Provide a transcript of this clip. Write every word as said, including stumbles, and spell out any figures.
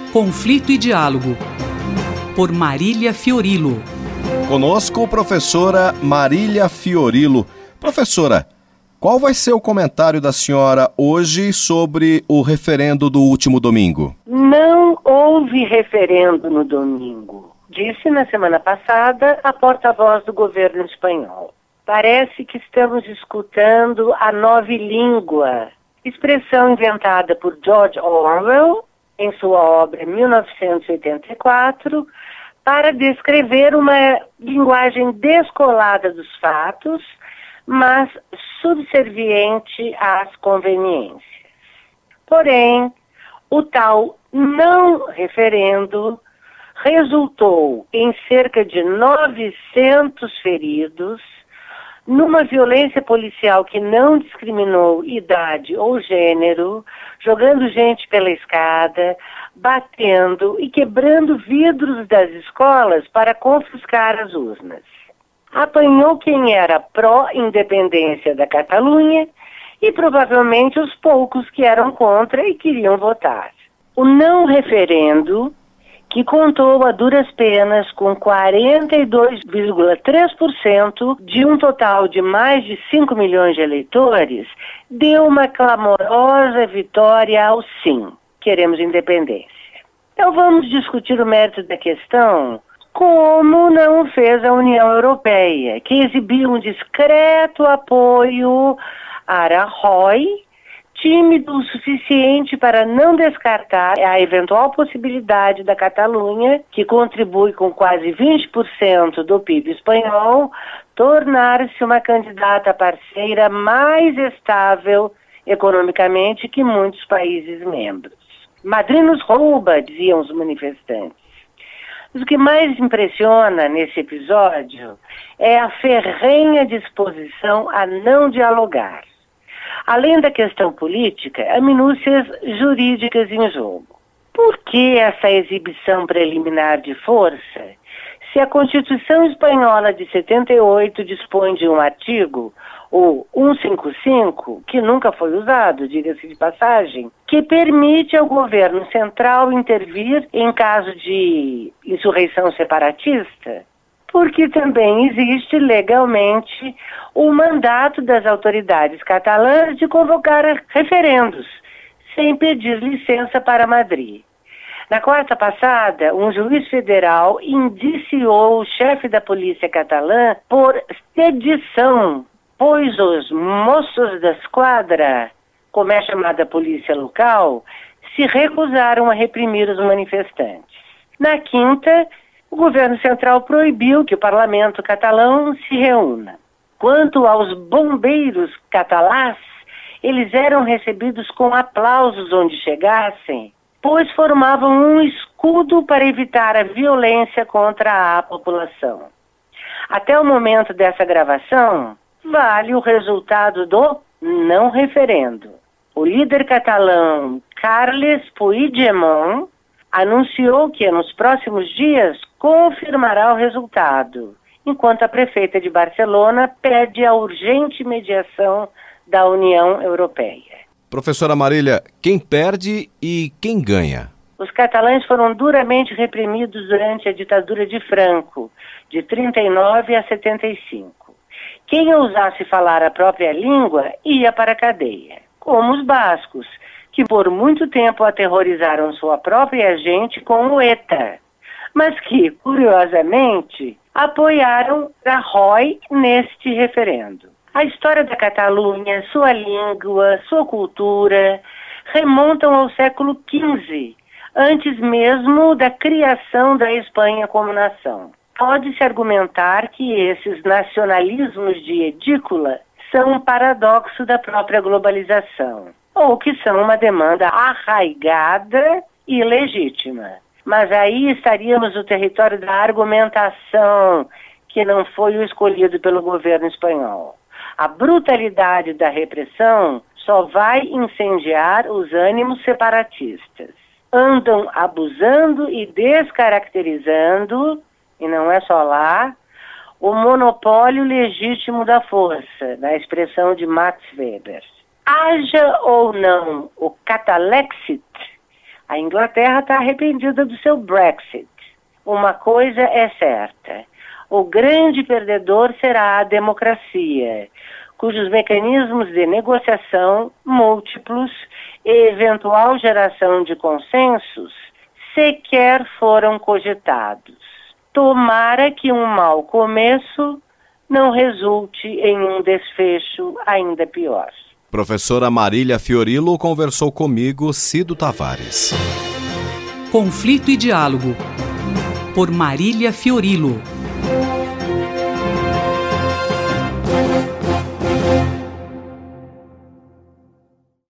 Conflito e Diálogo, por Marília Fiorilo. Conosco, professora Marília Fiorilo. Professora, qual vai ser o comentário da senhora hoje sobre o referendo do último domingo? Não houve referendo no domingo, disse na semana passada a porta-voz do governo espanhol. Parece que estamos escutando a nova língua, expressão inventada por George Orwell em sua obra mil novecentos e oitenta e quatro, para descrever uma linguagem descolada dos fatos, mas subserviente às conveniências. Porém, o tal não referendo resultou em cerca de novecentos feridos, numa violência policial que não discriminou idade ou gênero, jogando gente pela escada, batendo e quebrando vidros das escolas para confiscar as urnas. Apanhou quem era pró-independência da Catalunha e provavelmente os poucos que eram contra e queriam votar. O não referendo, que contou a duras penas com quarenta e dois vírgula três por cento de um total de mais de cinco milhões de eleitores, deu uma clamorosa vitória ao sim. Queremos independência. Então vamos discutir o mérito da questão, como não fez a União Europeia, que exibiu um discreto apoio a Rajoy, tímido o suficiente para não descartar a eventual possibilidade da Catalunha, que contribui com quase vinte por cento do P I B espanhol, tornar-se uma candidata parceira mais estável economicamente que muitos países membros. Madrid nos rouba, diziam os manifestantes. Mas o que mais impressiona nesse episódio é a ferrenha disposição a não dialogar. Além da questão política, há minúcias jurídicas em jogo. Por que essa exibição preliminar de força, se a Constituição Espanhola de setenta e oito dispõe de um artigo, o cento e cinquenta e cinco, que nunca foi usado, diga-se de passagem, que permite ao governo central intervir em caso de insurreição separatista? Porque também existe legalmente o mandato das autoridades catalãs de convocar referendos, sem pedir licença para Madrid. Na quarta passada, um juiz federal indiciou o chefe da polícia catalã por sedição, pois os moços da esquadra, como é chamada a polícia local, se recusaram a reprimir os manifestantes. Na quinta, o governo central proibiu que o parlamento catalão se reúna. Quanto aos bombeiros catalãs, eles eram recebidos com aplausos onde chegassem, pois formavam um escudo para evitar a violência contra a população. Até o momento dessa gravação, vale o resultado do não referendo. O líder catalão Carles Puigdemont anunciou que nos próximos dias confirmará o resultado, enquanto a prefeita de Barcelona pede a urgente mediação da União Europeia. Professora Marília, quem perde e quem ganha? Os catalães foram duramente reprimidos durante a ditadura de Franco, de trinta e nove a setenta e cinco. Quem ousasse falar a própria língua ia para a cadeia, como os bascos, que por muito tempo aterrorizaram sua própria gente com o ETA, mas que, curiosamente, apoiaram Rajoy neste referendo. A história da Catalunha, sua língua, sua cultura, remontam ao século quinze, antes mesmo da criação da Espanha como nação. Pode-se argumentar que esses nacionalismos de edícula são um paradoxo da própria globalização, ou que são uma demanda arraigada e legítima. Mas aí estaríamos no território da argumentação, que não foi o escolhido pelo governo espanhol. A brutalidade da repressão só vai incendiar os ânimos separatistas. Andam abusando e descaracterizando, e não é só lá, o monopólio legítimo da força, na expressão de Max Weber. Haja ou não o catalexit, A Inglaterra está arrependida do seu Brexit. Uma coisa é certa: o grande perdedor será a democracia, cujos mecanismos de negociação múltiplos e eventual geração de consensos sequer foram cogitados. Tomara que um mau começo não resulte em um desfecho ainda pior. Professora Marília Fiorilo conversou comigo, Cido Tavares. Conflito e Diálogo, por Marília Fiorilo.